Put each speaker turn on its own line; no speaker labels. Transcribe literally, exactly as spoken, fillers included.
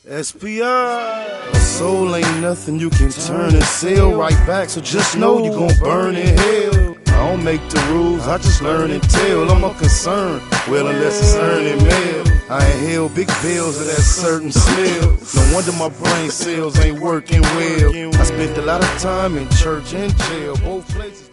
S P I. A soul ain't nothing you can turn and sell right back, so just know you gon' burn in hell. I don't make the rules, I just learn and tell. I'm not concerned, well, unless it's earning mail. I inhale big bills of that certain smell. No wonder my brain cells ain't working well. I spent a lot of time in church and jail, both places.